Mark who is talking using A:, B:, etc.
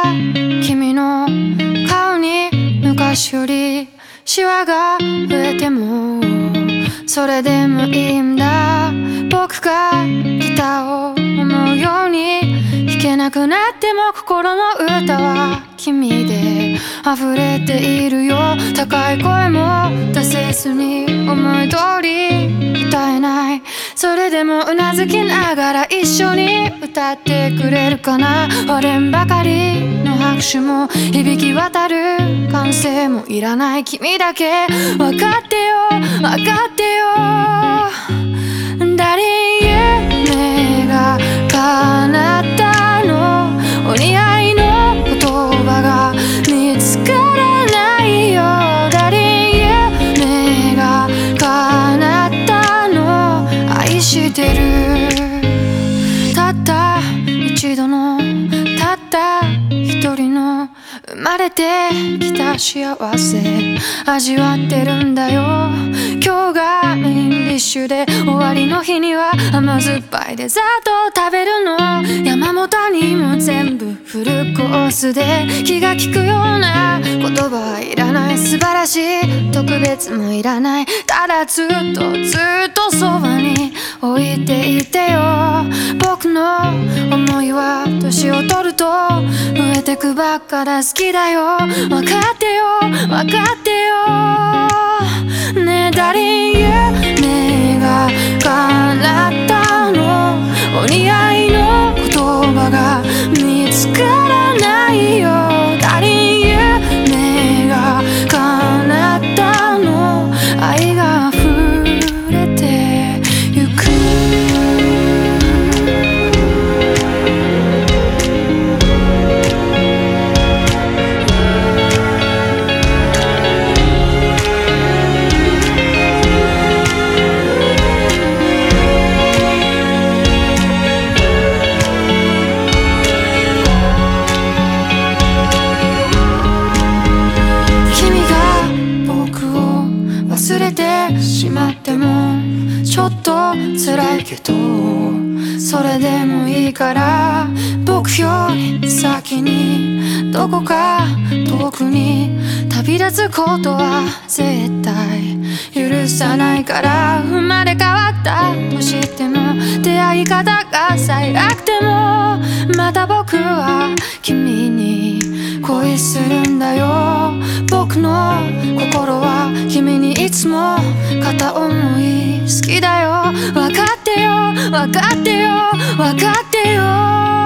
A: 君の顔に昔よりシワが増えてもそれでもいいんだ。僕がギターを思うように弾けなくなっても心の歌は君で溢れているよ。高い声も出せずに思い通り歌えない。それでもうなずきながら一緒に歌ってくれるかな。割れんばかりの拍手も響き渡る歓声もいらない。君だけ分かってよ分かってよ。誰夢が叶ったの。お似合いの言葉が見つからないよ。誰夢が叶ったの。愛してる。たった一度のたった一人の生まれてきた幸せ味わってるんだよ。今日がメインディッシュで終わりの日には甘酸っぱいデザートを食べるの。山本にも全部フルコースで気が利くような言葉はいらない。素晴らしい特別もいらない。ただずっとそばに置いていてよ。僕の思いは年を取ると増えてくばっかだ。好きだよ分かってよ分かってよ。ねえ誰夢が叶ったの。お似合いの言葉が見つからないよ。誰夢が叶ったの。愛が溢れてゆく。忘れてしまってもちょっと辛いけどそれでもいいから僕より先にどこか遠くに旅立つことは絶対許さないから。生まれ変わったとしても出会い方が最悪でもまた僕は君に恋するんだよ。僕の心は君にいつも片思い。好きだよ分かってよ分かってよ分かってよ。